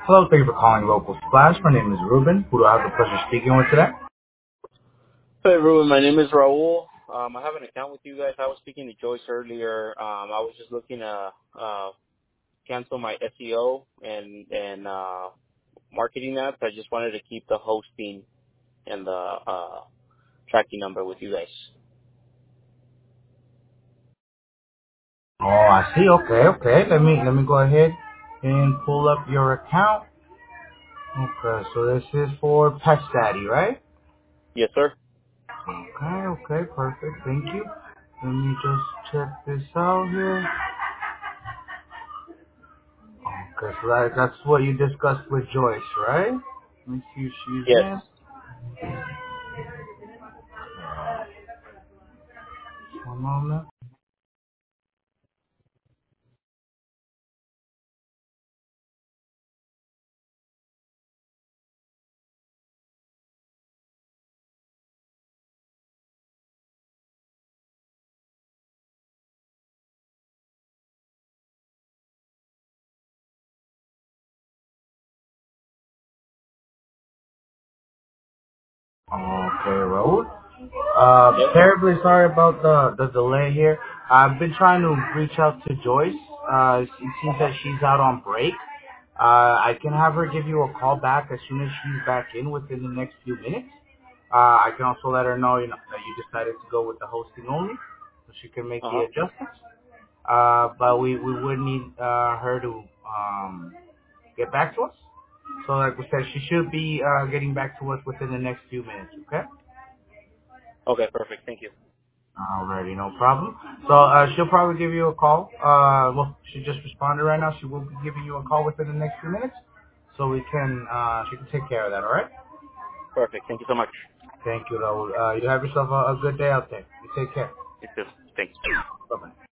Hello, thank you for calling Local Splash. My name is Ruben. Who do I have the pleasure of speaking with today? Hey, Ruben. My name is Raul. I have an account with you guys. I was speaking to Joyce earlier. I was just looking to cancel my SEO and marketing ads. I just wanted to keep the hosting and the tracking number with you guys. Oh, I see. Okay. Let me go ahead and pull up your account. Okay, so this is for Pet Daddy, right? Yes, sir. Okay, perfect. Thank you. Let me just check this out here. Okay, so that's what you discussed with Joyce, right? Let me see if she's Yes. in. One moment. Okay, Raul. Yep. Terribly sorry about the delay here. I've been trying to reach out to Joyce. It seems that she's out on break. I can have her give you a call back as soon as she's back in within the next few minutes. I can also let her know, that you decided to go with the hosting only, so she can make Uh the huh. adjustments. But we would need her to get back to us. So like we said, she should be getting back to us within the next few minutes. Okay. Okay. Perfect. Thank you. Alrighty, no problem. So she'll probably give you a call. Well, she just responded right now. She will be giving you a call within the next few minutes, so she can take care of that. All right? Perfect. Thank you so much. Thank you, though. You have yourself a good day out there. You take care. You too. Thanks. Bye bye.